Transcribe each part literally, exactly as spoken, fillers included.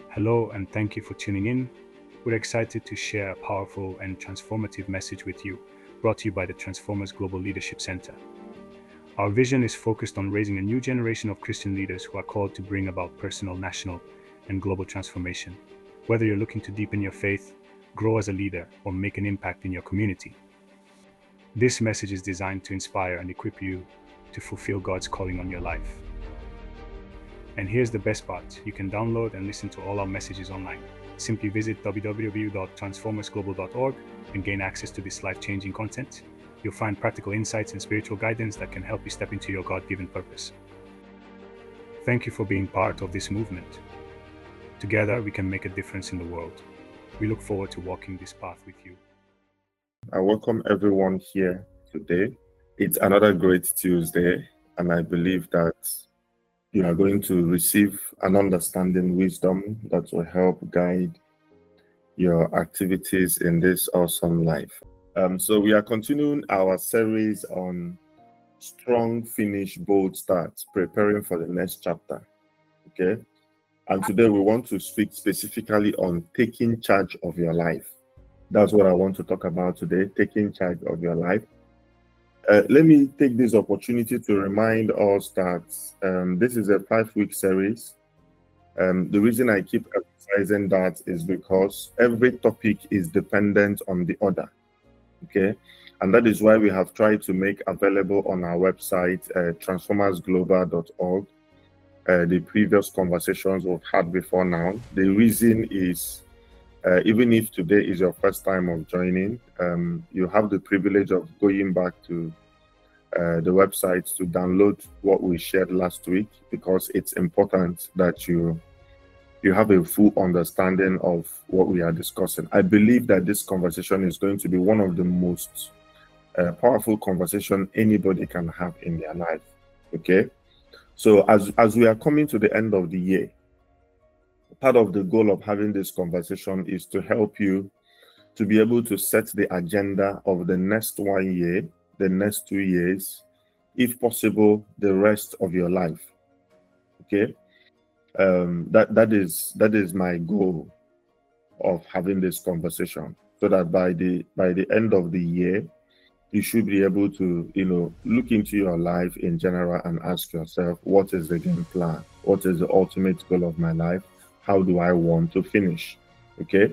Hello, and thank you for tuning in. We're excited to share a powerful and transformative message with you, brought to you by the Transformers Global Leadership Center. Our vision is focused on raising a new generation of Christian leaders who are called to bring about personal, national, and global transformation. Whether you're looking to deepen your faith, grow as a leader, or make an impact in your community, this message is designed to inspire and equip you to fulfill God's calling on your life. And here's the best part: you can download and listen to all our messages online. Simply visit w w w dot transformers global dot org and gain access to this life-changing content. You'll find practical insights and spiritual guidance that can help you step into your God-given purpose. Thank you for being part of this movement. Together, we can make a difference in the world. We look forward to walking this path with you. I welcome everyone here today. It's another great Tuesday, and I believe that you are going to receive an understanding, wisdom that will help guide your activities in this awesome life. Um, so we are continuing our series on strong finish, bold start, preparing for the next chapter. Okay, and today we want to speak specifically on taking charge of your life. That's what I want to talk about today, taking charge of your life. Uh, let me take this opportunity to remind us that um, this is a five-week series. Um, the reason I keep emphasizing that is because every topic is dependent on the other, okay? And that is why we have tried to make available on our website, uh, transformers global dot org, uh, the previous conversations we've had before now. The reason is, Uh, even if today is your first time of joining, um, you have the privilege of going back to uh, the website to download what we shared last week, because it's important that you you have a full understanding of what we are discussing. I believe that this conversation is going to be one of the most uh, powerful conversation anybody can have in their life. Okay, so as as we are coming to the end of the year, part of the goal of having this conversation is to help you to be able to set the agenda of the next one year, the next two years, if possible, the rest of your life. Okay, um, that that is that is my goal of having this conversation, so that by the by the end of the year, you should be able to, you know, look into your life in general and ask yourself, what is the game plan? What is the ultimate goal of my life? How do I want to finish? Okay.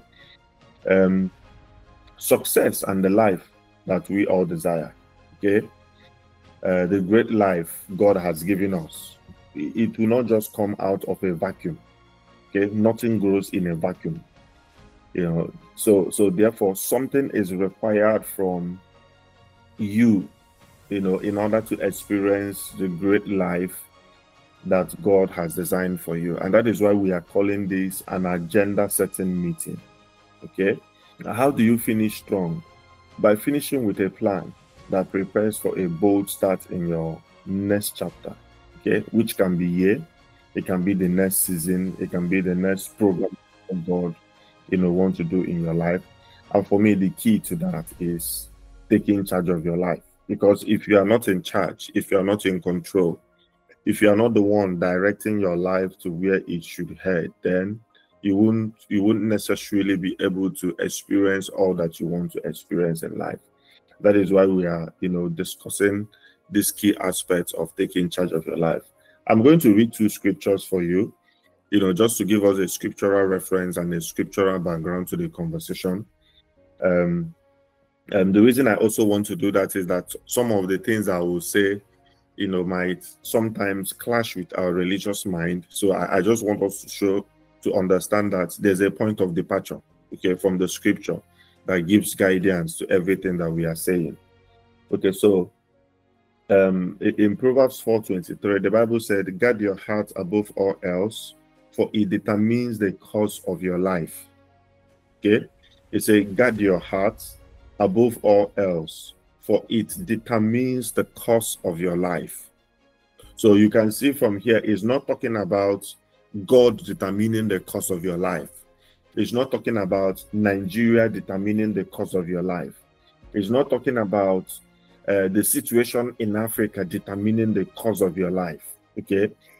Um, success and the life that we all desire. Okay. Uh, the great life God has given us. It will not just come out of a vacuum. Okay. Nothing grows in a vacuum. You know, so so therefore something is required from you, you know, in order to experience the great life that God has designed for you. And that is why we are calling this an agenda setting meeting. Okay, how do you finish strong? By finishing with a plan that prepares for a bold start in your next chapter. Okay, which can be year, it can be the next season, it can be the next program that God, you know, want to do in your life. And for me, the key to that is taking charge of your life. Because if you are not in charge, if you are not in control, if you are not the one directing your life to where it should head, then you wouldn't you wouldn't necessarily be able to experience all that you want to experience in life. That is why we are, you know, discussing these key aspects of taking charge of your life. I'm going to read two scriptures for you, you know, just to give us a scriptural reference and a scriptural background to the conversation. Um, and the reason I also want to do that is that some of the things I will say, you know, might sometimes clash with our religious mind. So I, I just want us to show, to understand that there's a point of departure, okay, from the scripture that gives guidance to everything that we are saying. Okay, so um, in Proverbs four twenty-three, the Bible said, guard your heart above all else, for it determines the course of your life. Okay, it says, guard your heart above all else, for it determines the course of your life. So you can see from here, it's not talking about God determining the course of your life. It's not talking about Nigeria determining the course of your life. It's not talking about uh, the situation in Africa determining the course of your life. Okay,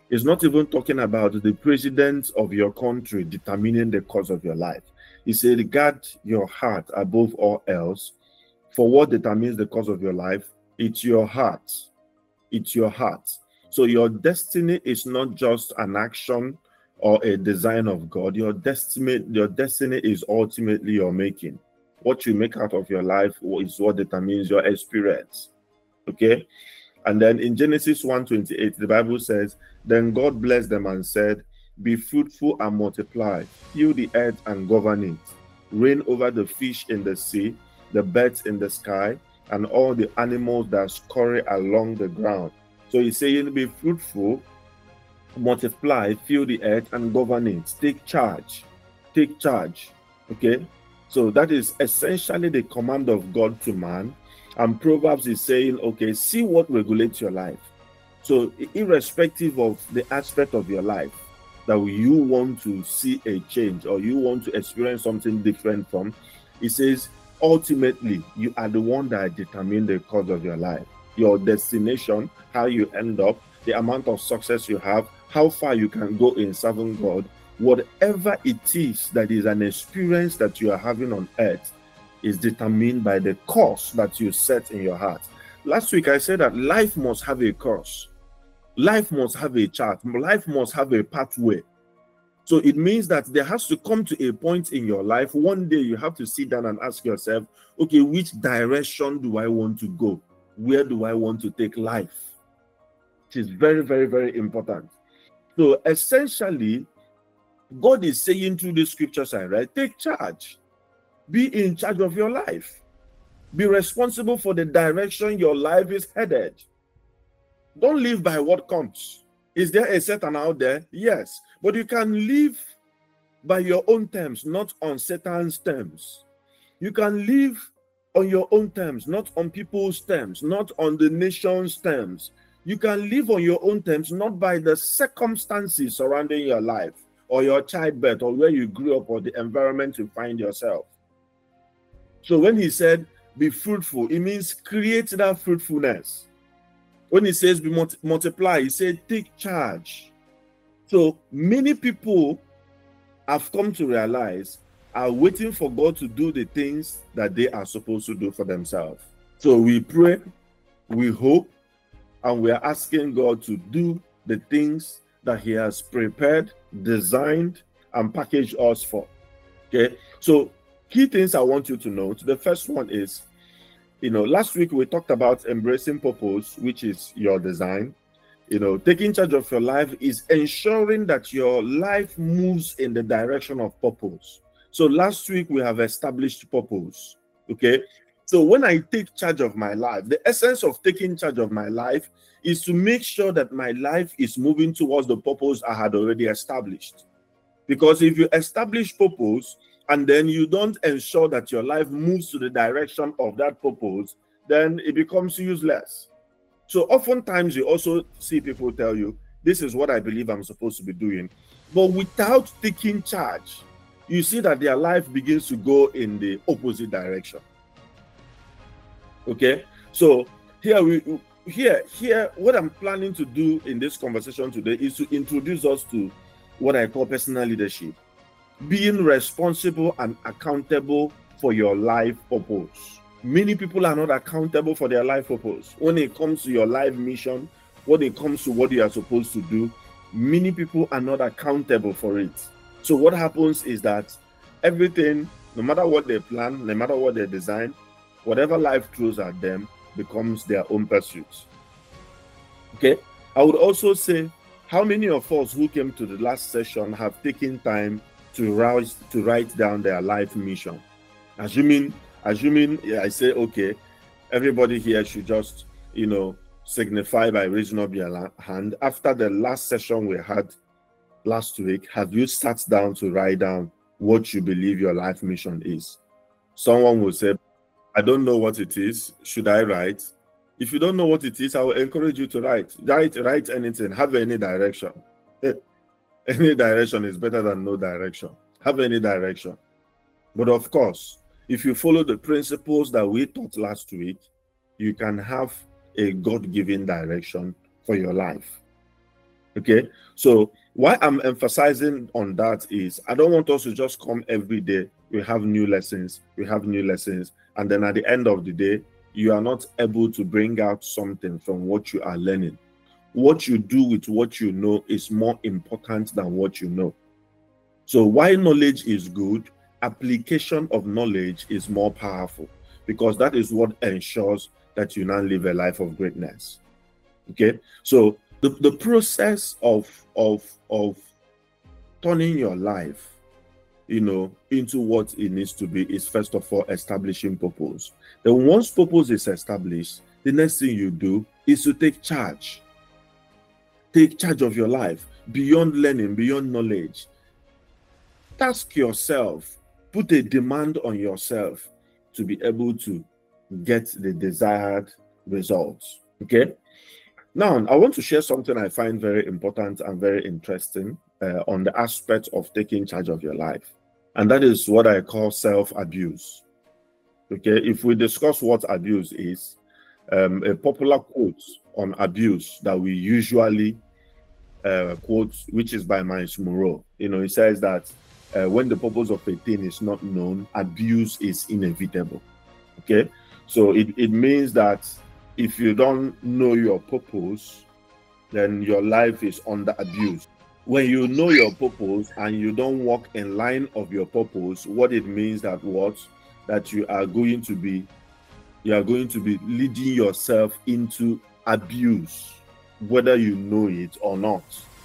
It's not even talking about the president of your country determining the course of your life. He said, regard your heart above all else. For what determines the course of your life? It's your heart. It's your heart. So your destiny is not just an action or a design of God. Your destiny, your destiny is ultimately your making. What you make out of your life is what determines your experience. Okay? And then in Genesis one twenty-eight, the Bible says, then God blessed them and said, be fruitful and multiply, fill the earth and govern it, reign over the fish in the sea, the birds in the sky, and all the animals that scurry along the ground. So he's saying, be fruitful, multiply, fill the earth, and govern it. Take charge. Take charge. Okay? So that is essentially the command of God to man. And Proverbs is saying, okay, see what regulates your life. So irrespective of the aspect of your life that you want to see a change or you want to experience something different from, it says, ultimately, you are the one that determines the course of your life. Your destination, how you end up, the amount of success you have, how far you can go in serving God, whatever it is that is an experience that you are having on earth is determined by the course that you set in your heart. Last week I said that life must have a course. Life must have a chart. Life must have a pathway. So it means that there has to come to a point in your life. One day you have to sit down and ask yourself, okay, which direction do I want to go? Where do I want to take life? It is very, very, very important. So essentially, God is saying through the scriptures I read, take charge. Be in charge of your life. Be responsible for the direction your life is headed. Don't live by what comes. Is there a Satan out there? Yes. But you can live by your own terms, not on Satan's terms. You can live on your own terms, not on people's terms, not on the nation's terms. You can live on your own terms, not by the circumstances surrounding your life or your childbirth or where you grew up or the environment you find yourself. So when he said, be fruitful, it means create that fruitfulness. When he says be multi multiply, he said take charge. So many people have come to realize are waiting for God to do the things that they are supposed to do for themselves. So we pray, we hope, and we are asking God to do the things that he has prepared, designed, and packaged us for. Okay, so key things I want you to note. The first one is, you know, last week we talked about embracing purpose, which is your design. You know, taking charge of your life is ensuring that your life moves in the direction of purpose. So last week we have established purpose. Okay, so when I take charge of my life, the essence of taking charge of my life is to make sure that my life is moving towards the purpose I had already established. Because if you establish purpose and then you don't ensure that your life moves to the direction of that purpose, then it becomes useless. So oftentimes you also see people tell you, this is what I believe I'm supposed to be doing. But without taking charge, you see that their life begins to go in the opposite direction. Okay? So here we here here what I'm planning to do in this conversation today is to introduce us to what I call personal leadership. Being responsible and accountable for your life purpose. Many people are not accountable for their life purpose. When it comes to your life mission, when it comes to what you are supposed to do, many people are not accountable for it. So what happens is that everything, no matter what they plan, no matter what they design, whatever life throws at them becomes their own pursuit. Okay? I would also say, how many of us who came to the last session have taken time to write, to write down their life mission? Assuming, assuming yeah, I say, okay, everybody here should just, you know, signify by raising up your hand. After the last session we had last week, have you sat down to write down what you believe your life mission is? Someone will say, I don't know what it is. Should I write? If you don't know what it is, I will encourage you to write. Write, write anything. Have any direction. Any direction is better than no direction. Have any direction. But of course, if you follow the principles that we taught last week, you can have a God-given direction for your life. Okay, so why I'm emphasizing on that is I don't want us to just come every day. We have new lessons, we have new lessons, and then at the end of the day, you are not able to bring out something from what you are learning. What you do with what you know is more important than what you know. So while knowledge is good, application of knowledge is more powerful, because that is what ensures that you now live a life of greatness. Okay, so the, the process of of of turning your life, you know, into what it needs to be is first of all establishing purpose. Then once purpose is established, the next thing you do is to take charge. Take charge of your life beyond learning, beyond knowledge. Task yourself, put a demand on yourself to be able to get the desired results. Okay. Now, I want to share something I find very important and very interesting uh, on the aspect of taking charge of your life. And that is what I call self-abuse. Okay, if we discuss what abuse is, um, a popular quote on abuse that we usually uh, quote, which is by Miles Monroe, you know, he says that uh, when the purpose of a thing is not known, abuse is inevitable. Okay, so it, it means that if you don't know your purpose, then your life is under abuse. When you know your purpose and you don't walk in line of your purpose, what it means that what that you are going to be you are going to be leading yourself into abuse, whether you know it or not.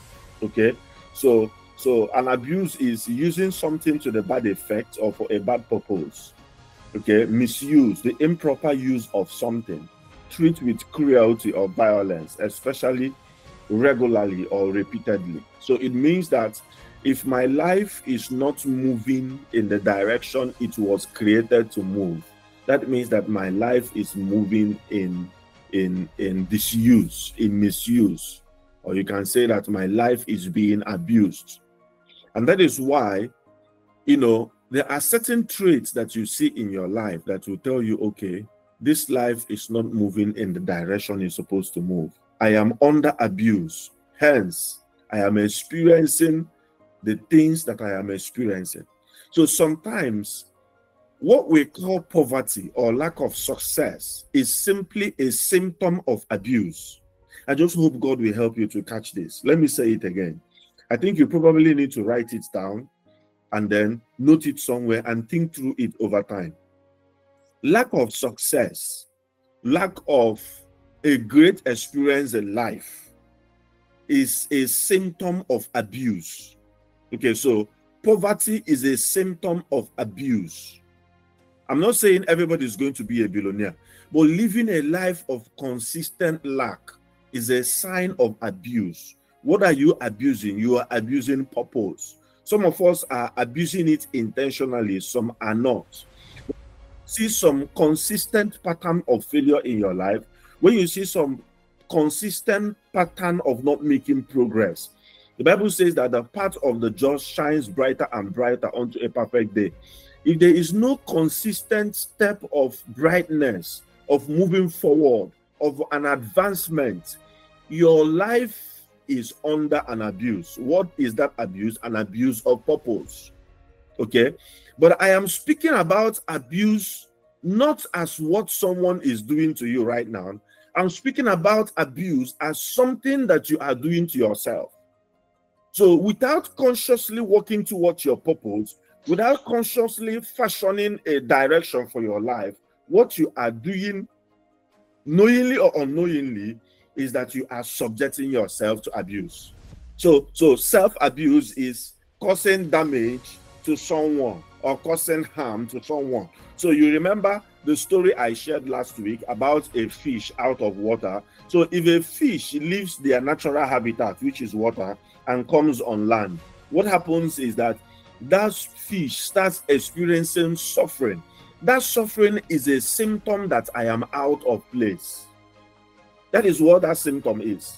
Okay, so so an abuse is using something to the bad effect or for a bad purpose. Okay, misuse, the improper use of something. Treat with cruelty or violence, especially regularly or repeatedly. So it means that if my life is not moving in the direction it was created to move, that means that my life is moving in in in disuse, in misuse, or you can say that my life is being abused. And that is why, you know, there are certain traits that you see in your life that will tell you, okay, this life is not moving in the direction it's supposed to move. I am under abuse. Hence, I am experiencing the things that I am experiencing. So sometimes what we call poverty or lack of success is simply a symptom of abuse. I just hope God will help you to catch this. Let me say it again. I think you probably need to write it down and then note it somewhere and think through it over time. Lack of success, lack of a great experience in life is a symptom of abuse. Okay, so poverty is a symptom of abuse. I'm not saying everybody is going to be a billionaire, but living a life of consistent lack is a sign of abuse. What are you abusing? You are abusing purpose. Some of us are abusing it intentionally, some are not. See some consistent pattern of failure in your life, when you see some consistent pattern of not making progress, the Bible says that the path of the just shines brighter and brighter unto a perfect day. If there is no consistent step of brightness, of moving forward, of an advancement, your life is under an abuse. What is that abuse? An abuse of purpose. Okay, but I am speaking about abuse not as what someone is doing to you right now. I'm speaking about abuse as something that you are doing to yourself. So without consciously working towards your purpose, without consciously fashioning a direction for your life, what you are doing, knowingly or unknowingly, is that you are subjecting yourself to abuse. So, so self-abuse is causing damage to someone or causing harm to someone. So you remember the story I shared last week about a fish out of water. So if a fish leaves their natural habitat, which is water, and comes on land, what happens is that that fish starts experiencing suffering. That suffering is a symptom that I am out of place. That is what that symptom is.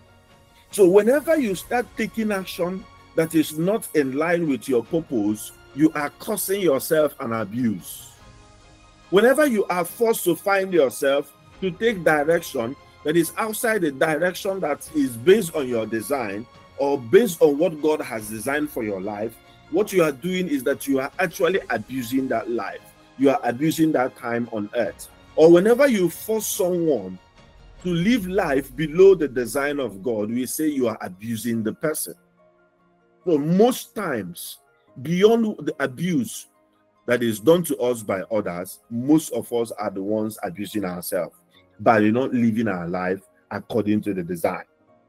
So whenever you start taking action that is not in line with your purpose, you are causing yourself an abuse. Whenever you are forced to find yourself to take direction that is outside the direction that is based on your design or based on what God has designed for your life, what you are doing is that you are actually abusing that life. You are abusing that time on earth. Or whenever you force someone to live life below the design of God, we say you are abusing the person. So most times, beyond the abuse that is done to us by others, most of us are the ones abusing ourselves by not living our life according to the design.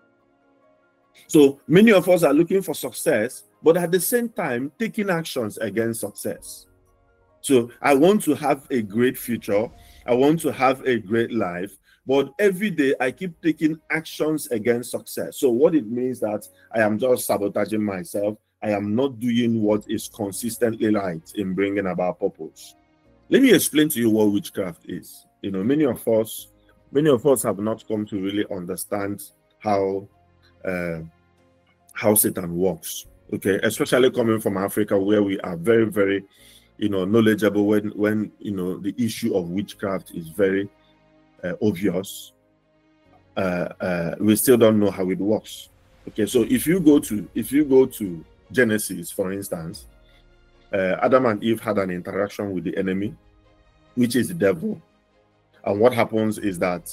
So many of us are looking for success, but at the same time, taking actions against success. So I want to have a great future. I want to have a great life, but every day I keep taking actions against success. So what it means that I am just sabotaging myself. I am not doing what is consistently right in bringing about purpose. Let me explain to you what witchcraft is. You know, many of us, many of us have not come to really understand how uh, how Satan works. Okay, especially coming from Africa, where we are very, very, you know, knowledgeable when when you know the issue of witchcraft is very uh, obvious. Uh, uh, we still don't know how it works. Okay, so if you go to if you go to Genesis, for instance, uh, Adam and Eve had an interaction with the enemy, which is the devil. And what happens is that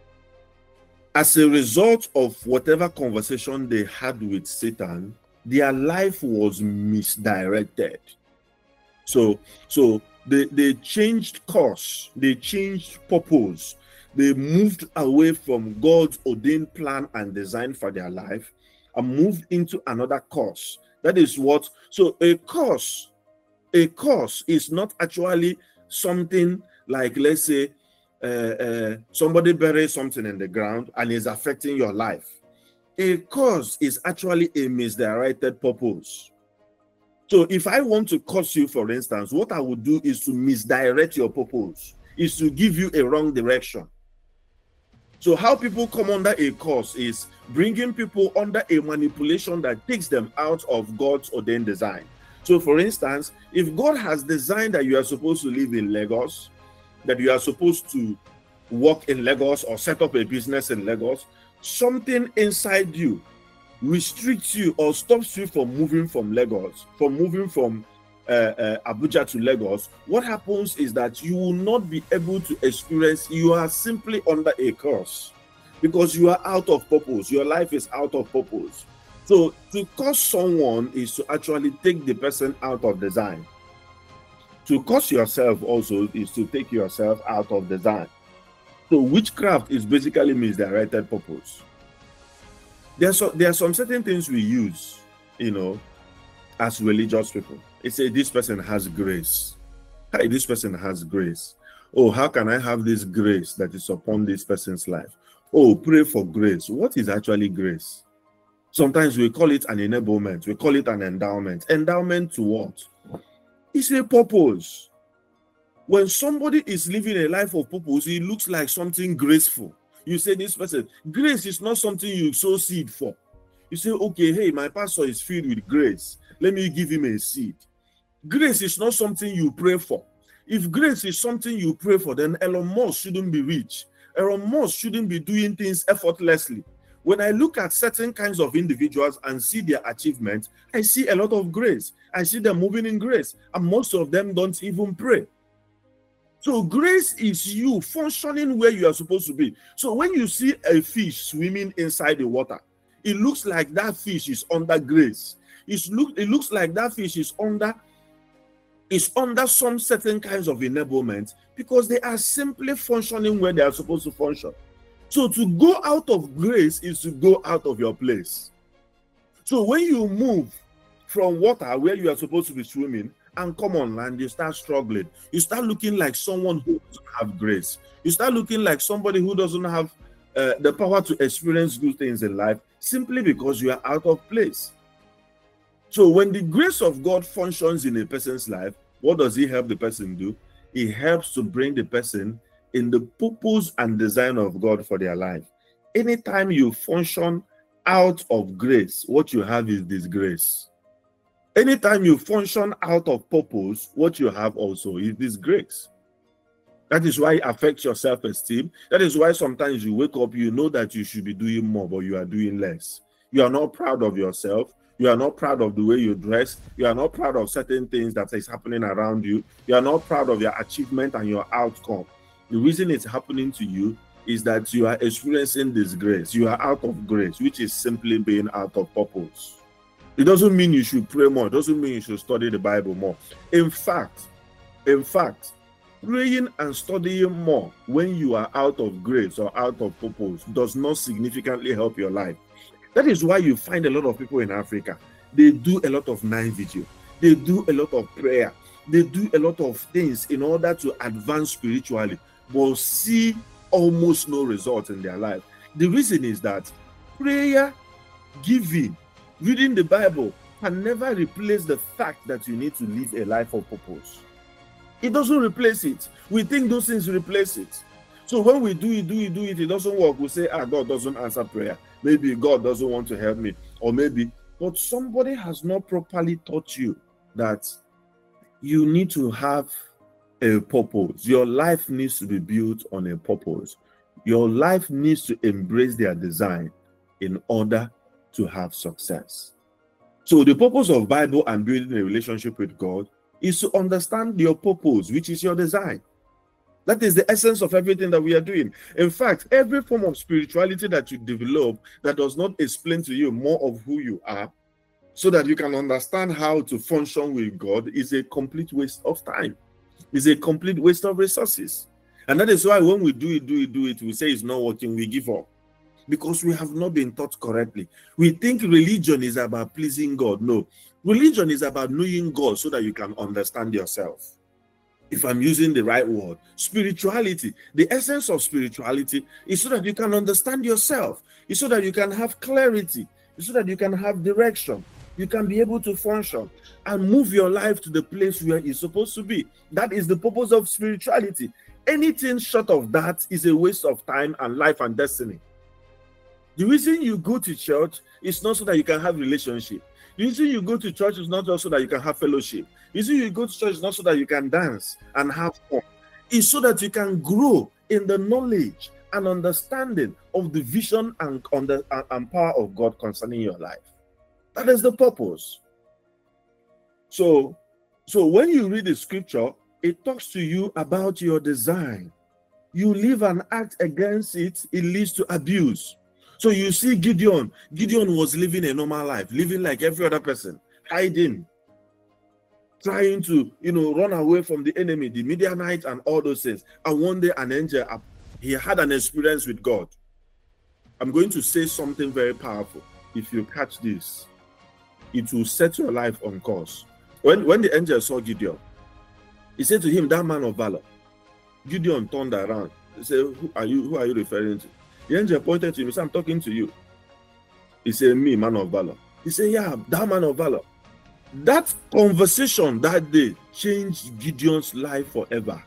as a result of whatever conversation they had with Satan, their life was misdirected. So, so they, they changed course, they changed purpose, they moved away from God's ordained plan and design for their life and moved into another course. That is what, so a course, a course is not actually something like, let's say, uh, uh, somebody buries something in the ground and is affecting your life. A cause is actually a misdirected purpose. So if I want to curse you, for instance, what I would do is to misdirect your purpose, is to give you a wrong direction. So how people come under a curse is bringing people under a manipulation that takes them out of God's ordained design. So for instance, if God has designed that you are supposed to live in Lagos, that you are supposed to work in Lagos or set up a business in Lagos, something inside you restricts you or stops you from moving from Lagos, from moving from uh, uh, Abuja to Lagos. What happens is that you will not be able to experience, you are simply under a curse because you are out of purpose. Your life is out of purpose. So to curse someone is to actually take the person out of design. To curse yourself also is to take yourself out of design. So witchcraft is basically misdirected purpose. There are, so, there are some certain things we use, you know, as religious people. It's a, this person has grace. Hey, this person has grace. Oh, how can I have this grace that is upon this person's life? Oh, pray for grace. What is actually grace? Sometimes we call it an enablement. We call it an endowment. Endowment to what? It's a purpose. When somebody is living a life of purpose, it looks like something graceful. You say this person, grace is not something you sow seed for. You say, okay, hey, my pastor is filled with grace. Let me give him a seed. Grace is not something you pray for. If grace is something you pray for, then Elon Musk shouldn't be rich. Elon Musk shouldn't be doing things effortlessly. When I look at certain kinds of individuals and see their achievements, I see a lot of grace. I see them moving in grace, and most of them don't even pray. So grace is you functioning where you are supposed to be. So when you see a fish swimming inside the water, it looks like that fish is under grace. It's look, it looks like that fish is under, is under some certain kinds of enablement because they are simply functioning where they are supposed to function. So to go out of grace is to go out of your place. So when you move from water where you are supposed to be swimming and come on land, you start struggling. You start looking like someone who doesn't have grace. You start looking like somebody who doesn't have uh, the power to experience good things in life simply because you are out of place. So when the grace of God functions in a person's life, what does it help the person do? It helps to bring the person in the purpose and design of God for their life. Anytime you function out of grace, what you have is disgrace. Anytime you function out of purpose, what you have also is disgrace. That is why it affects your self-esteem. That is why sometimes you wake up, you know that you should be doing more, but you are doing less. You are not proud of yourself. You are not proud of the way you dress. You are not proud of certain things that is happening around you. You are not proud of your achievement and your outcome. The reason it's happening to you is that you are experiencing disgrace. You are out of grace, which is simply being out of purpose. It doesn't mean you should pray more. It doesn't mean you should study the Bible more. In fact, in fact, praying and studying more when you are out of grace or out of purpose does not significantly help your life. That is why you find a lot of people in Africa, they do a lot of night vigil. They do a lot of prayer. They do a lot of things in order to advance spiritually, but see almost no result in their life. The reason is that prayer, giving, reading the Bible can never replace the fact that you need to live a life of purpose. It doesn't replace it. We think those things replace it. So when we do it, do it, do it, it doesn't work. We say, ah, God doesn't answer prayer. Maybe God doesn't want to help me. Or maybe, but somebody has not properly taught you that you need to have a purpose. Your life needs to be built on a purpose. Your life needs to embrace their design in order to have success. So the purpose of Bible and building a relationship with God is to understand your purpose, which is your design. That is the essence of everything that we are doing. In fact, every form of spirituality that you develop that does not explain to you more of who you are so that you can understand how to function with God is a complete waste of time. It's a complete waste of resources. And that is why when we do it, do it, do it, we say it's not working, we give up. Because we have not been taught correctly. We think religion is about pleasing God. No. Religion is about knowing God so that you can understand yourself. If I'm using the right word, spirituality, the essence of spirituality is so that you can understand yourself. It's so that you can have clarity. It's so that you can have direction. You can be able to function and move your life to the place where it's supposed to be. That is the purpose of spirituality. Anything short of that is a waste of time and life and destiny. The reason you go to church is not so that you can have relationship. The reason you go to church is not just so that you can have fellowship. The reason you go to church is not so that you can dance and have fun. It's so that you can grow in the knowledge and understanding of the vision and, on the, and power of God concerning your life. That is the purpose. So, so when you read the scripture, it talks to you about your design. You live and act against it, it leads to abuse. So you see Gideon. Gideon was living a normal life, living like every other person, hiding, trying to, you know, run away from the enemy, the Midianites and all those things. And one day an angel, he had an experience with God. I'm going to say something very powerful. If you catch this, it will set your life on course. When, when the angel saw Gideon, he said to him, that man of valor. Gideon turned around. He said, who are you, who are you referring to? The angel pointed to him. He said, I'm talking to you. He said, me, man of valor. He said, yeah, that man of valor. That conversation that day changed Gideon's life forever.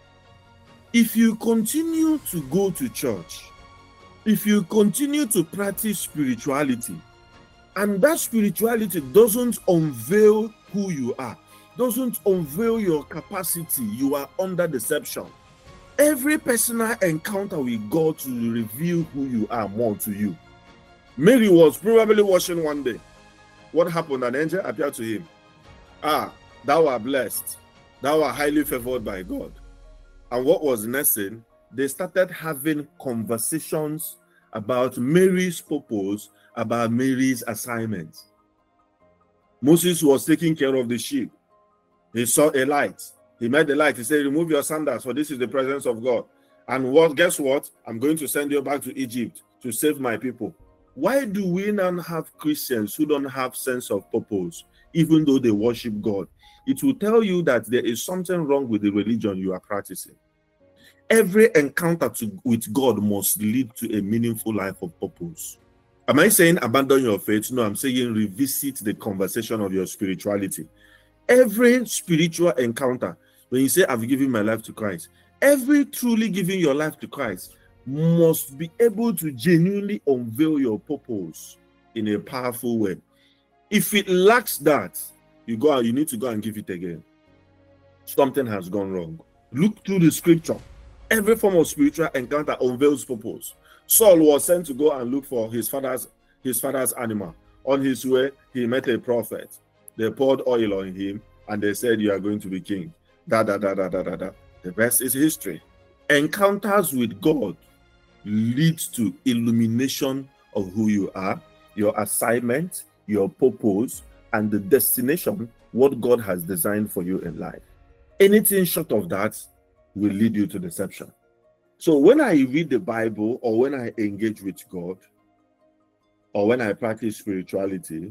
If you continue to go to church, if you continue to practice spirituality, and that spirituality doesn't unveil who you are, doesn't unveil your capacity, you are under deception. Every personal encounter with God will reveal who you are more to you. Mary was probably washing one day. What happened? An angel appeared to him. Ah, thou art blessed. Thou art highly favored by God. And what was next? They started having conversations about Mary's purpose, about Mary's assignment. Moses was taking care of the sheep. He saw a light. He met the light. He said, remove your sandals, for this is the presence of God. And what? Guess what? I'm going to send you back to Egypt to save my people. Why do we now have Christians who don't have sense of purpose, even though they worship God? It will tell you that there is something wrong with the religion you are practicing. Every encounter to, with God must lead to a meaningful life of purpose. Am I saying abandon your faith? No, I'm saying revisit the conversation of your spirituality. Every spiritual encounter, when you say, I've given my life to Christ, every truly giving your life to Christ must be able to genuinely unveil your purpose in a powerful way. If it lacks that, you go out, you need to go and give it again. Something has gone wrong. Look through the scripture. Every form of spiritual encounter unveils purpose. Saul was sent to go and look for his father's his father's animal. On his way, he met a prophet. They poured oil on him and they said, "You are going to be king." Da da da da da da da. The rest is history. Encounters with God leads to illumination of who you are, your assignment, your purpose, and the destination, what God has designed for you in life. Anything short of that will lead you to deception. So when I read the Bible, or when I engage with God, or when I practice spirituality,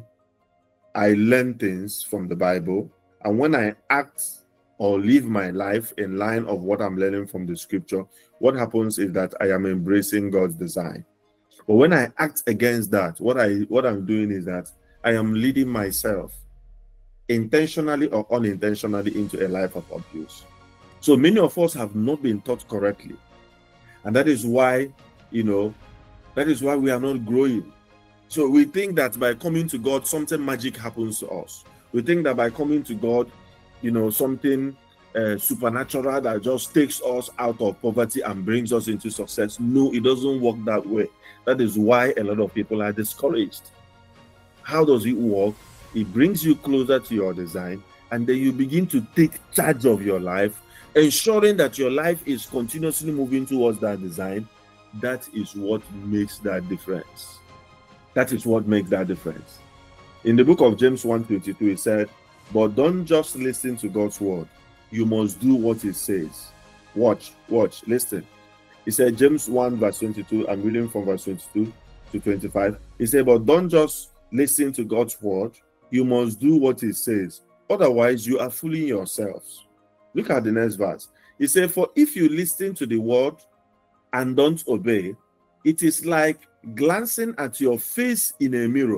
I learn things from the Bible. And when I act or live my life in line of what I'm learning from the scripture, what happens is that I am embracing God's design. But when I act against that, what I what I'm doing is that I am leading myself intentionally or unintentionally into a life of abuse. So many of us have not been taught correctly. And that is why, you know, that is why we are not growing. So we think that by coming to God, something magic happens to us. We think that by coming to God, you know, something uh, supernatural that just takes us out of poverty and brings us into success. No, it doesn't work that way. That is why a lot of people are discouraged. How does it work? It brings you closer to your design, and then you begin to take charge of your life, ensuring that your life is continuously moving towards that design. That is what makes that difference. That is what makes that difference. In the book of James one twenty-two, it said, "But don't just listen to God's word. You must do what it says." Watch, watch, listen. He said, James one verse twenty-two, I'm reading from verse twenty-two to twenty-five. He said, "But don't just listen to God's word. You must do what it says. Otherwise, you are fooling yourselves." Look at the next verse. He said, "For if you listen to the word and don't obey, it is like glancing at your face in a mirror.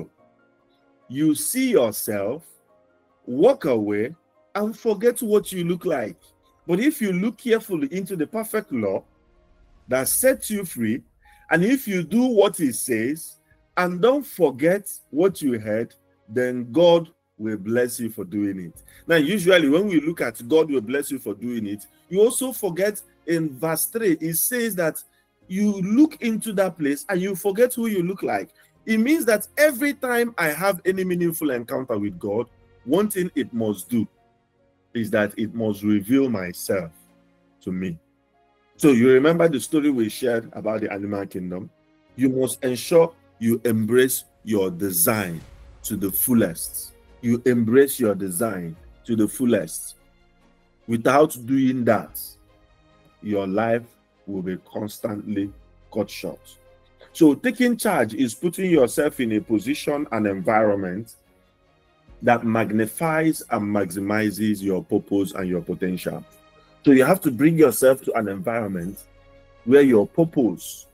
You see yourself, walk away, and forget what you look like. But if you look carefully into the perfect law that sets you free, and if you do what it says, and don't forget what you heard, then God will bless you for doing it." Now, usually when we look at God will bless you for doing it, you also forget in verse three, it says that you look into that place and you forget who you look like. It means that every time I have any meaningful encounter with God, one thing it must do is that it must reveal myself to me. So you remember the story we shared about the animal kingdom? You must ensure you embrace your design to the fullest. You embrace your design to the fullest. Without doing that, your life will be constantly cut short. So taking charge is putting yourself in a position and environment that magnifies and maximizes your purpose and your potential. So you have to bring yourself to an environment where your purpose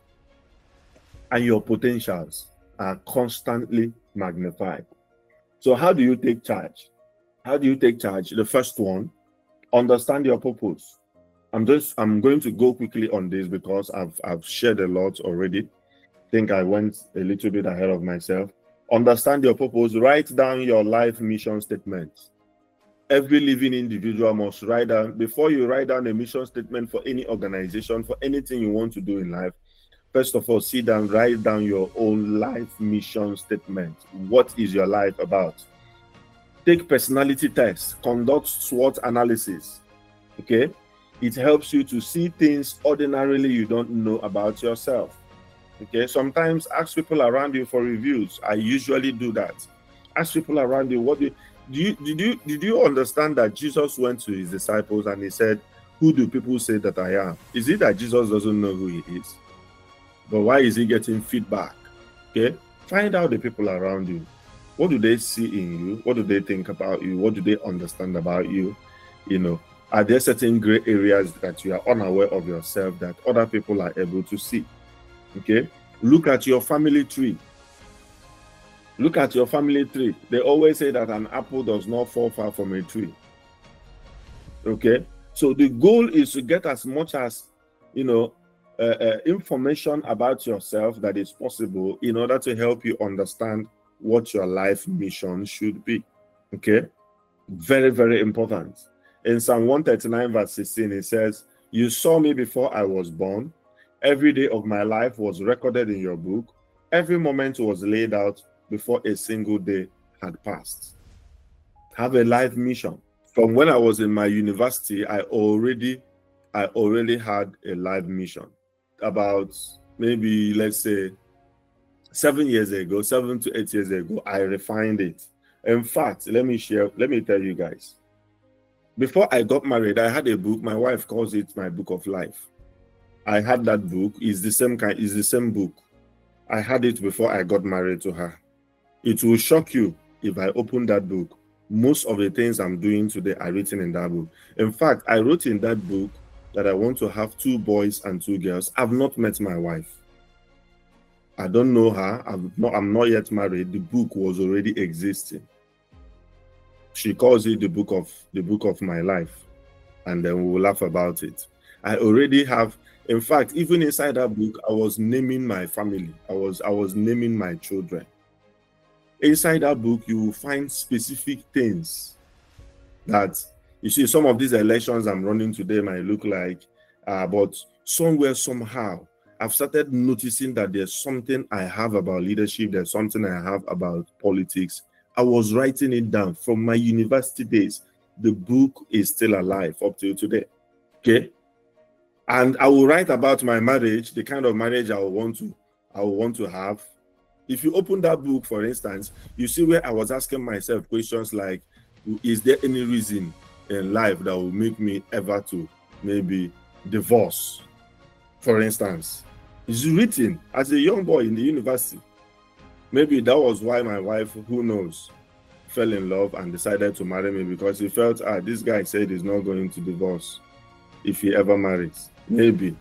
and your potentials are constantly magnified. So how do you take charge? How do you take charge? The first one, understand your purpose. I'm just I'm going to go quickly on this because I've I've shared a lot already. I think I went a little bit ahead of myself. Understand your purpose. Write down your life mission statement. Every living individual must write down, before you write down a mission statement for any organization, for anything you want to do in life, first of all, sit down, write down your own life mission statement. What is your life about? Take personality tests, conduct SWOT analysis. Okay? It helps you to see things ordinarily you don't know about yourself. Okay? Sometimes ask people around you for reviews. I usually do that. Ask people around you, what do you, do you, did you, did you understand that Jesus went to his disciples and he said, "Who do people say that I am?" Is it that Jesus doesn't know who he is? But why is he getting feedback? Okay? Find out the people around you. What do they see in you? What do they think about you? What do they understand about you? You know, are there certain gray areas that you are unaware of yourself that other people are able to see? Okay? Look at your family tree. Look at your family tree. They always say that an apple does not fall far from a tree. Okay? So the goal is to get as much as, you know, uh, uh, information about yourself that is possible in order to help you understand what your life mission should be. Okay? Very, very important. In Psalm one thirty-nine verse sixteen, it says, You saw me before I was born. Every day of my life was recorded in your book. Every moment was laid out before a single day had passed. Have a life mission. From when I was in my university, I already, I already had a life mission. About maybe, let's say, seven years ago, seven to eight years ago, I refined it. In fact, let me share, let me tell you guys. Before I got married, I had a book. My wife calls it my book of life. I had that book. It's the same kind, it's the same book. I had it before I got married to her. It will shock you if I open that book. Most of the things I'm doing today are written in that book. In fact, I wrote in that book that I want to have two boys and two girls. I've not met my wife. I don't know her. I'm not, I'm not yet married. The book was already existing. She calls it the book of the book of my life, and then we will laugh about it. I already have, in fact, even inside that book, I was naming my family. I was I was naming my children. Inside that book, you will find specific things that, you see, some of these elections I'm running today might look like, uh, but somewhere, somehow, I've started noticing that there's something I have about leadership, there's something I have about politics. I was writing it down from my university days. The book is still alive up till today. Okay? And I will write about my marriage, the kind of marriage I will want to, I will want to have. If you open that book, for instance, you see where I was asking myself questions like, is there any reason in life that will make me ever to maybe divorce? For instance, it's written as a young boy in the university. Maybe that was why my wife, who knows, fell in love and decided to marry me, because he felt, ah, this guy said he's not going to divorce if he ever marries. Maybe.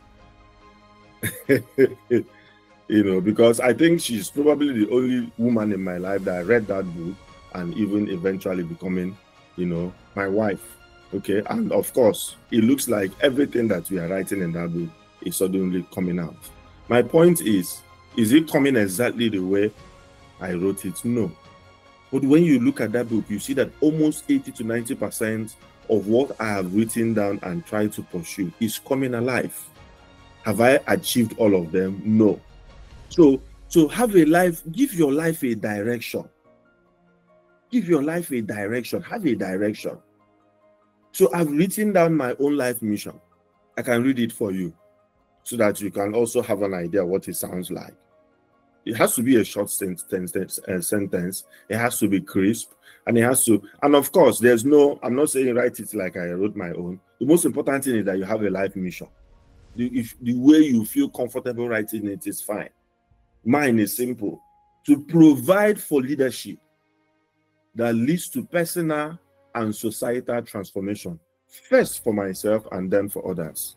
You know, because I think she's probably the only woman in my life that I read that book and even eventually becoming, you know, my wife. Okay. And of course, it looks like everything that we are writing in that book is suddenly coming out. My point is, is it coming exactly the way I wrote it? No. But when you look at that book, you see that almost eighty to ninety percent of what I have written down and tried to pursue is coming alive. Have I achieved all of them? No. So, so have a life, give your life a direction. Give your life a direction. Have a direction. So I've written down my own life mission. I can read it for you so that you can also have an idea what it sounds like. It has to be a short sentence, uh, sentence. It has to be crisp, and it has to, and of course, there's no, I'm not saying write it like I wrote my own. The most important thing is that you have a life mission. The, if, the way you feel comfortable writing it is fine. Mine is simple: to provide for leadership that leads to personal and societal transformation, first for myself and then for others.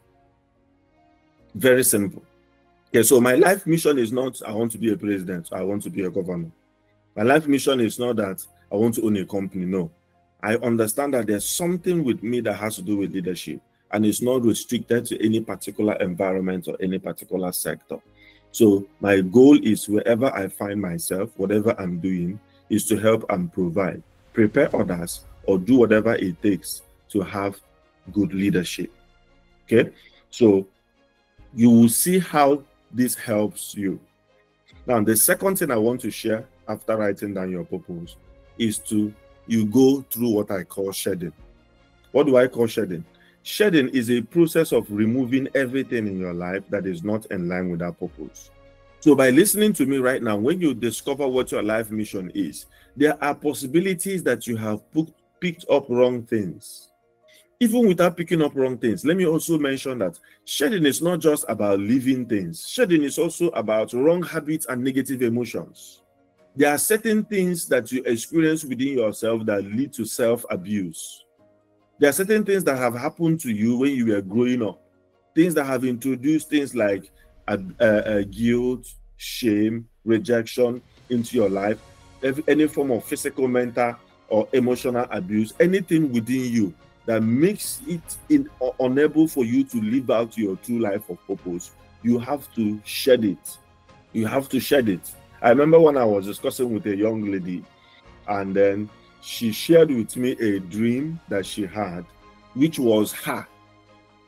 Very simple. Okay, so my life mission is not I want to be a president, I want to be a governor. My life mission is not that I want to own a company. No. I understand that there's something with me that has to do with leadership, and it's not restricted to any particular environment or any particular sector. So my goal is, wherever I find myself, whatever I'm doing, is to help and provide, prepare others, or do whatever it takes to have good leadership. Okay, so you will see how this helps you. Now, the second thing I want to share after writing down your purpose is to you go through what I call shedding. What do I call shedding? Shedding is a process of removing everything in your life that is not in line with that purpose. So by listening to me right now, when you discover what your life mission is, there are possibilities that you have picked up wrong things. Even without picking up wrong things, let me also mention that shedding is not just about leaving things. Shedding is also about wrong habits and negative emotions. There are certain things that you experience within yourself that lead to self-abuse. There are certain things that have happened to you when you were growing up. Things that have introduced things like uh, uh, guilt, shame, rejection into your life, any form of physical, mental, or emotional abuse, anything within you that makes it in, uh, unable for you to live out your true life of purpose. You have to shed it. You have to shed it. I remember when I was discussing with a young lady, and then she shared with me a dream that she had, which was her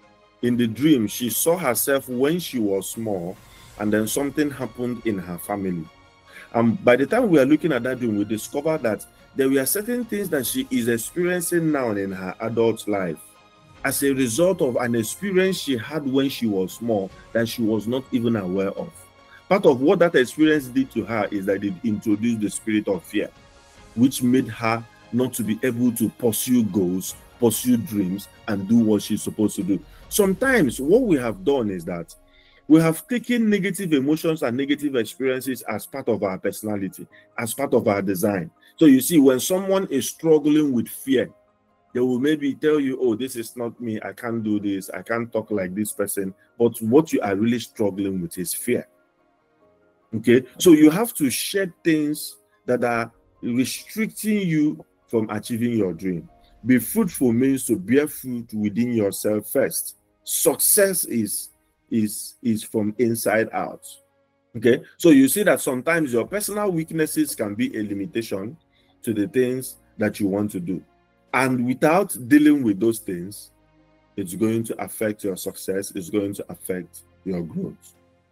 in the dream, she saw herself when she was small, and then something happened in her family. And by the time we are looking at that dream, we discover that there were certain things that she is experiencing now in her adult life as a result of an experience she had when she was small that she was not even aware of. Part of what that experience did to her is that it introduced the spirit of fear, which made her not to be able to pursue goals, pursue dreams, and do what she's supposed to do. Sometimes what we have done is that we have taken negative emotions and negative experiences as part of our personality, as part of our design. So you see, when someone is struggling with fear, they will maybe tell you, oh, this is not me, I can't do this, I can't talk like this person. But what you are really struggling with is fear. Okay, so you have to shed things that are restricting you from achieving your dream. Be fruitful means to bear fruit within yourself first. Success is is is from inside out. Okay, so you see that sometimes your personal weaknesses can be a limitation to the things that you want to do, and without dealing with those things, it's going to affect your success, it's going to affect your growth.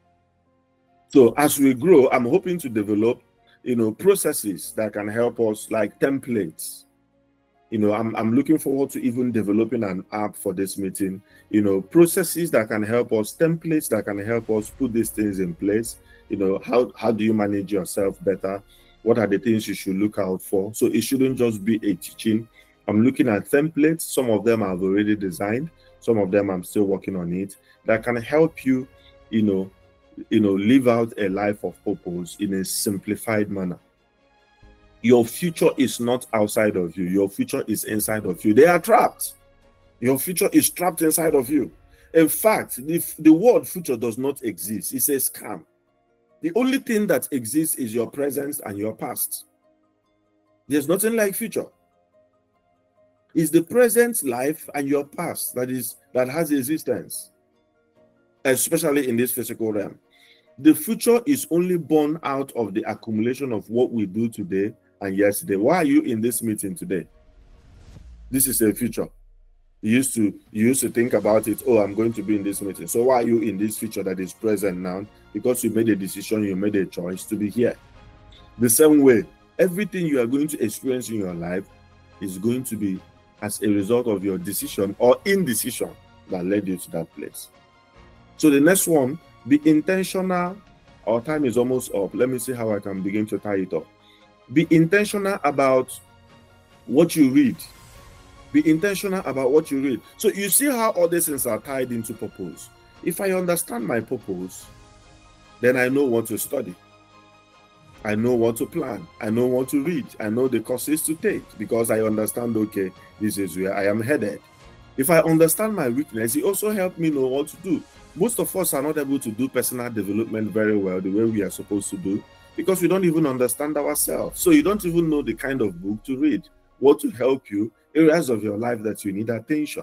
So as we grow, I'm hoping to develop, you know, processes that can help us, like templates. You know, I'm, I'm looking forward to even developing an app for this meeting, you know, processes that can help us, templates that can help us put these things in place. You know, how, how do you manage yourself better? What are the things you should look out for? So it shouldn't just be a teaching. I'm looking at templates. Some of them I've already designed. Some of them I'm still working on it. That can help you, you know, you know, live out a life of purpose in a simplified manner. Your future is not outside of you. Your future is inside of you. They are trapped. Your future is trapped inside of you. In fact, the, the word future does not exist. It's a scam. The only thing that exists is your present and your past. There's nothing like future. It's the present life and your past that is that has existence, especially in this physical realm. The future is only born out of the accumulation of what we do today and yesterday. Why are you in this meeting today? This is a future. You used to you used to think about it. Oh, I'm going to be in this meeting. So why are you in this future that is present now? Because you made a decision, you made a choice to be here. The same way, everything you are going to experience in your life is going to be as a result of your decision or indecision that led you to that place. So the next one, be intentional. Our time is almost up. Let me see how I can begin to tie it up. Be intentional about what you read. Be intentional about what you read. So you see how all these things are tied into purpose. If I understand my purpose, then I know what to study. I know what to plan. I know what to read. I know the courses to take because I understand, okay, this is where I am headed. If I understand my weakness, it also helps me know what to do. Most of us are not able to do personal development very well the way we are supposed to do because we don't even understand ourselves. So you don't even know the kind of book to read, what to help you, areas of your life that you need attention.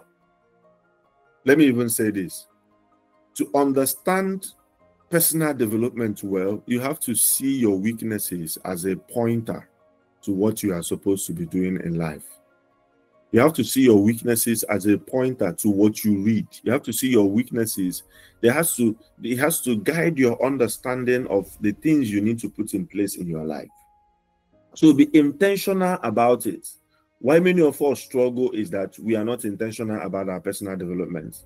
Let me even say this. To understand personal development well, you have to see your weaknesses as a pointer to what you are supposed to be doing in life. You have to see your weaknesses as a pointer to what you read. You have to see your weaknesses. There has to, it has to guide your understanding of the things you need to put in place in your life. So be intentional about it. Why many of us struggle is that we are not intentional about our personal development.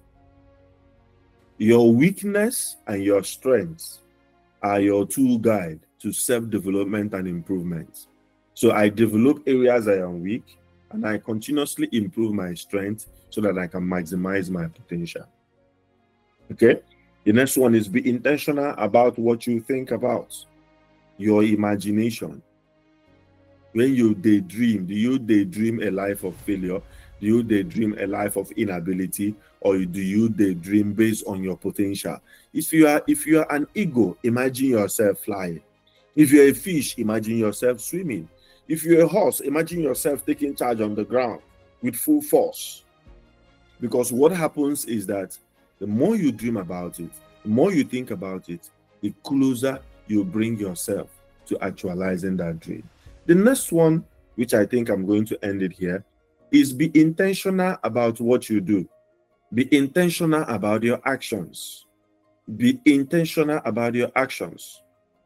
Your weakness and your strengths are your tool guide to self-development and improvement. So I develop areas I am weak, and I continuously improve my strength so that I can maximize my potential. Okay? The next one is be intentional about what you think about. Your imagination. When you daydream, do you daydream a life of failure? Do you daydream a life of inability? Or do you daydream based on your potential? If you are, if you are an eagle, imagine yourself flying. If you're a fish, imagine yourself swimming. If you're a horse, imagine yourself taking charge on the ground with full force. Because what happens is that the more you dream about it, the more you think about it, the closer you bring yourself to actualizing that dream. The next one, which I think I'm going to end it here, is be intentional about what you do. Be intentional about your actions. Be intentional about your actions.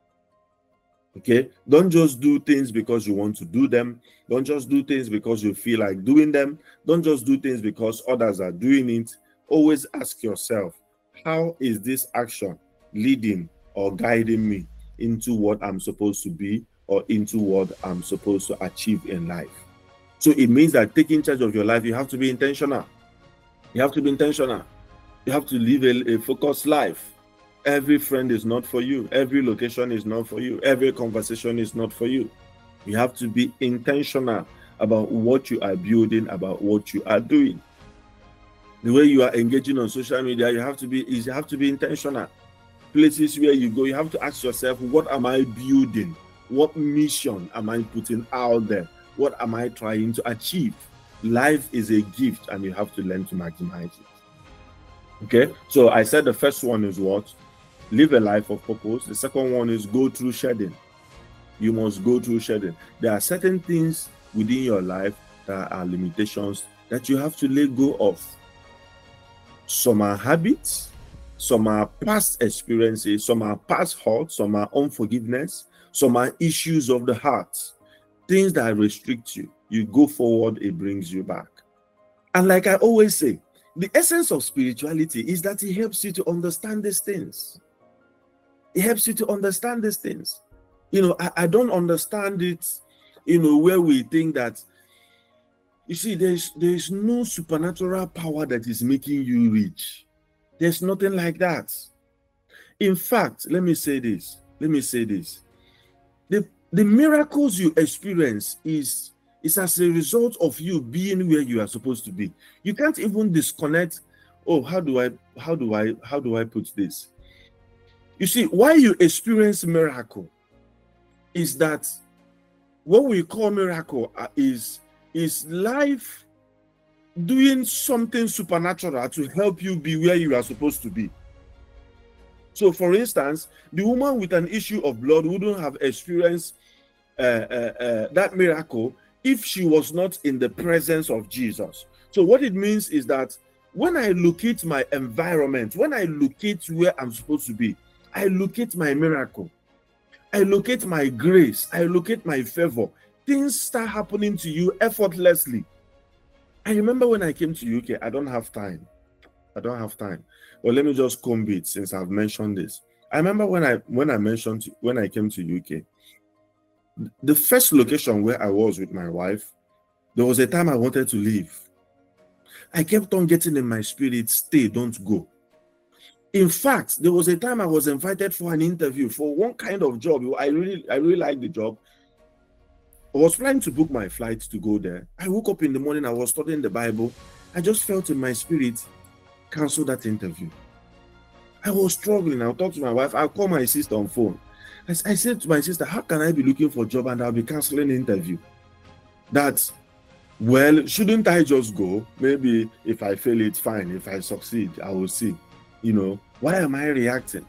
Okay? Don't just do things because you want to do them. Don't just do things because you feel like doing them. Don't just do things because others are doing it. Always ask yourself, how is this action leading or guiding me into what I'm supposed to be or into what I'm supposed to achieve in life? So it means that taking charge of your life, you have to be intentional. You have to be intentional. You have to live a, a focused life. Every friend is not for you. Every location is not for you. Every conversation is not for you. You have to be intentional about what you are building, about what you are doing. The way you are engaging on social media, you have to be is you have to be intentional. Places where you go, you have to ask yourself, what am I building? What mission am I putting out there? What am I trying to achieve? Life is a gift and you have to learn to maximize it. Okay, so I said the first one is what? Live a life of purpose. The second one is go through shedding. You must go through shedding. There are certain things within your life that are limitations that you have to let go of. Some are habits, some are past experiences, some are past hurts, some are unforgiveness, some are issues of the heart. Things that restrict you. You go forward, it brings you back. And like I always say, the essence of spirituality is that it helps you to understand these things. It helps you to understand these things. You know, I, I don't understand it, you know, where we think that, you see, there's, there's no supernatural power that is making you rich. There's nothing like that. In fact, let me say this. Let me say this. The, the miracles you experience is, is as a result of you being where you are supposed to be. You can't even disconnect. Oh, how do I, how do I, how do I put this? You see, why you experience miracle is that what we call miracle is, is life doing something supernatural to help you be where you are supposed to be. So, for instance, the woman with an issue of blood wouldn't have experienced uh, uh, uh, that miracle if she was not in the presence of Jesus. So what it means is that when I locate my environment, when I locate where I'm supposed to be, I locate my miracle. I locate my grace. I locate my favor. Things start happening to you effortlessly. I remember when I came to U K, I don't have time. I don't have time. Well, let me just comb it since I've mentioned this. I remember when I when I mentioned when I came to U K, the first location where I was with my wife, there was a time I wanted to leave. I kept on getting in my spirit, stay, don't go. In fact, there was a time I was invited for an interview for one kind of job. I really, I really liked the job. I was planning to book my flight to go there. I woke up in the morning, I was studying the Bible. I just felt in my spirit, cancel that interview. I was struggling. I'll talk to my wife. I'll call my sister on phone. I, I said to my sister, how can I be looking for a job and I'll be canceling the interview? That, well, shouldn't I just go? Maybe if I fail it, fine. If I succeed, I will see. You know, why am I reacting?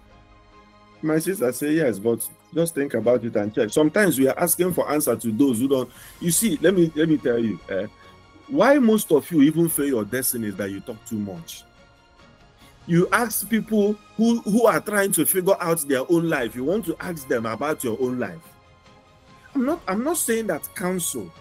My sister said, yes, but just think about it and check. Sometimes we are asking for answer to those who don't. You see, let me let me tell you, eh, why most of you even fail your destiny is that you talk too much. You ask people who, who are trying to figure out their own life. You want to ask them about your own life. I'm not, I'm not saying that counsel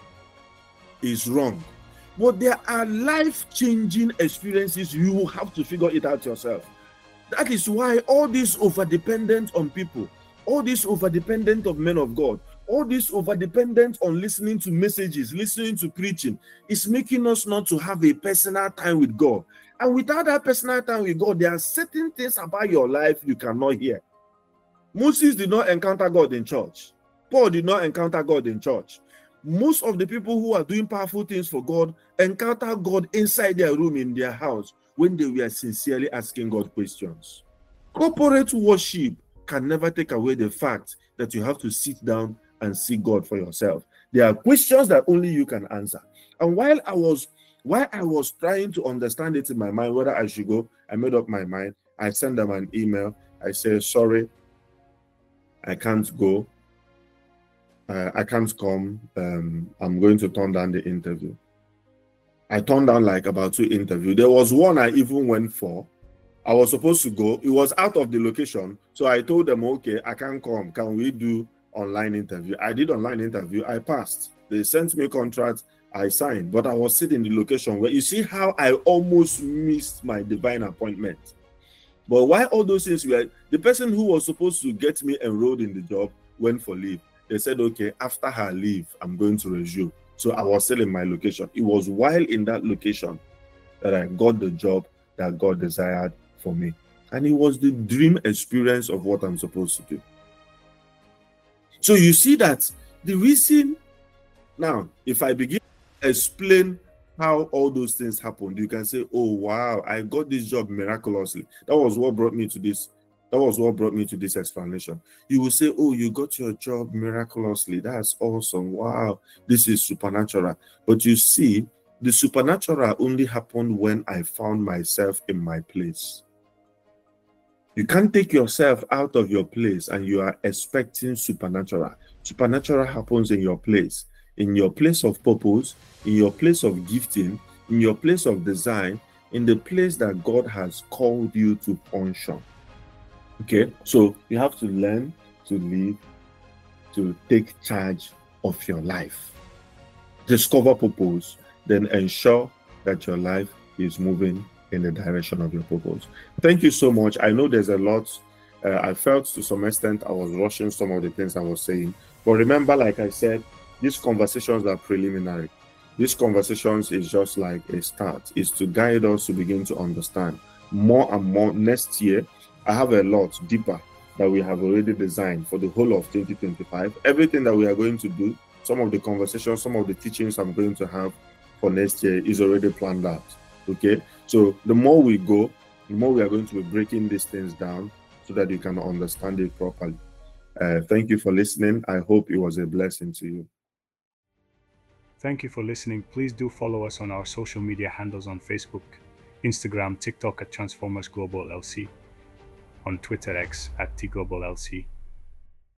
is wrong, but there are life-changing experiences. You will have to figure it out yourself. That is why all this over-dependent on people, all this over-dependent of men of God, all this over-dependent on listening to messages, listening to preaching, is making us not to have a personal time with God. And without that personal time with God, there are certain things about your life you cannot hear. Moses did not encounter God in church. Paul did not encounter God in church. Most of the people who are doing powerful things for God encounter God inside their room in their house when they were sincerely asking God questions. Corporate worship can never take away the fact that you have to sit down and seek God for yourself. There are questions that only you can answer. And while I was while I was trying to understand it in my mind whether I should go, I made up my mind. I sent them an email. I said, sorry, I can't go. Uh, I can't come. Um, I'm going to turn down the interview. I turned down like about two interviews. There was one I even went for. I was supposed to go. It was out of the location. So I told them, okay, I can't come. Can we do online interview? I did online interview. I passed. They sent me a contract. I signed. But I was sitting in the location where you see how I almost missed my divine appointment. But why all those things were, the person who was supposed to get me enrolled in the job went for leave. They said, okay, after her leave, I'm going to resume. So I was still in my location. It was while in that location that I got the job that God desired for me. And it was the dream experience of what I'm supposed to do. So you see that the reason, now, if I begin to explain how all those things happened, you can say, oh, wow, I got this job miraculously. That was what brought me to this. That was what brought me to this explanation. You will say, oh, you got your job miraculously. That's awesome. Wow, this is supernatural. But you see, the supernatural only happened when I found myself in my place. You can't take yourself out of your place and you are expecting supernatural. Supernatural happens in your place, in your place of purpose, in your place of gifting, in your place of design, in the place that God has called you to function. Okay, so you have to learn to live, to take charge of your life. Discover purpose, then ensure that your life is moving in the direction of your purpose. Thank you so much. I know there's a lot. Uh, I felt to some extent I was rushing some of the things I was saying. But remember, like I said, these conversations are preliminary. These conversations is just like a start. It's to guide us to begin to understand more and more. Next year, I have a lot deeper that we have already designed for the whole of twenty twenty-five. Everything that we are going to do, some of the conversations, some of the teachings I'm going to have for next year is already planned out. Okay, so the more we go, the more we are going to be breaking these things down so that you can understand it properly. Uh, thank you for listening. I hope it was a blessing to you. Thank you for listening. Please do follow us on our social media handles on Facebook, Instagram, TikTok at Transformers Global L C, on Twitter X at T Global L C,